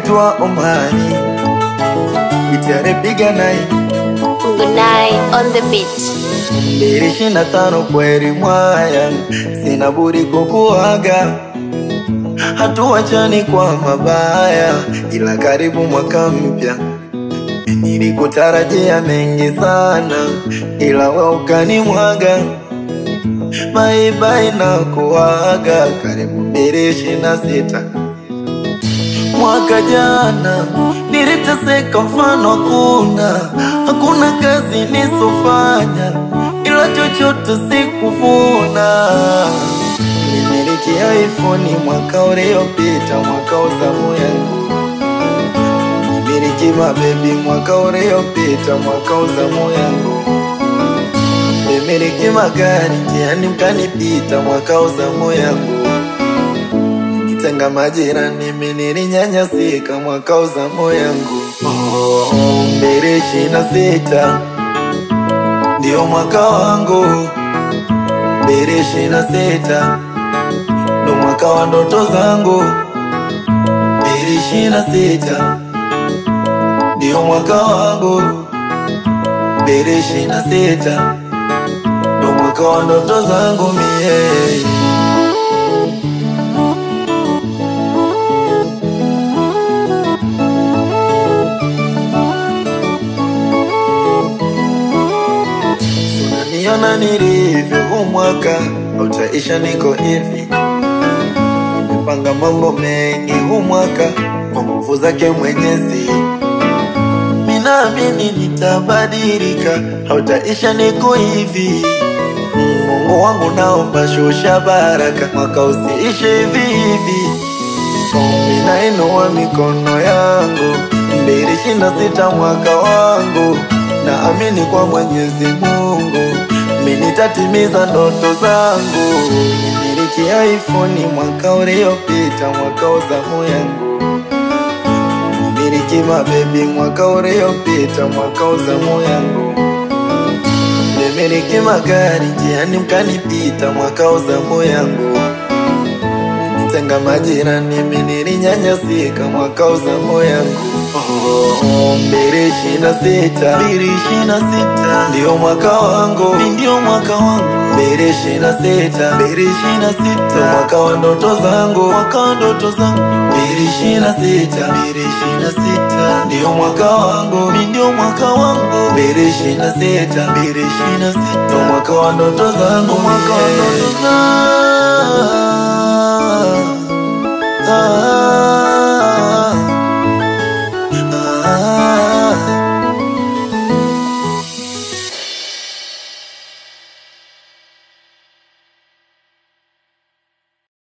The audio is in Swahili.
naitwa Omari, Itare piga nai Gunai on the beat. 25 kweli mwaya, sina budi kukuaga. Hatuachani kwa mabaya, ila karibu mwaka mpya. Nilikutarajia mengi sana, ila wewe ukanimwaga. Bye bye na kuaga, karibu 26. Mwaka jana niliteseka mfano hakuna kazi nisofanya, ila chochote sikuvuna. Nimiliki iPhone mwaka uliopita, mwaka wa zamu yangu. Nimiliki mabebi mwaka uliopita, mwaka wa zamu yangu. Nimiliki magari njiani mkanipita, mwaka wa zamu yangu. Tenga majirani mimi nilinyanyasika, mwaka wa zamu yangu. 26 ndio mwaka wangu. 26 ndo mwaka wa ndoto zangu. 26 ndio mwaka wangu. 26 ndo mwaka wa ndoto zangu mie. Niona nilivyo mwaka utaisha, niko hivi. Nimepanga mambo mengi mwaka kwa nguvu zake Mwenyezi. Ninaamini nitabadilika, hautaisha, niko hivi. Mungu wangu naomba shusha baraka, mwaka usiishe hivi hivi. Ninainua mikono yangu, 26 mwaka wangu. Naamini kwa Mwenyezi Mungu mimi nitatimiza ndoto zangu. Nimiliki iPhone mwaka uliopita, mwaka wa zamu yangu. Nimiliki mabebi mwaka uliopita, mwaka wa zamu yangu. Nimiliki magari njiani mkanipita, mwaka wa zamu yangu. Tenga majirani mimi nilinyanyasika, mwaka wa zamu yangu. 26 ndio mwaka wangu, ndio mwaka wangu. 26 mwaka wa ndoto zangu, mwaka wa ndoto zangu. 26 ndio mwaka wangu, ndio mwaka wangu. 26 mwaka wa ndoto zangu, mwaka wa ndoto zangu.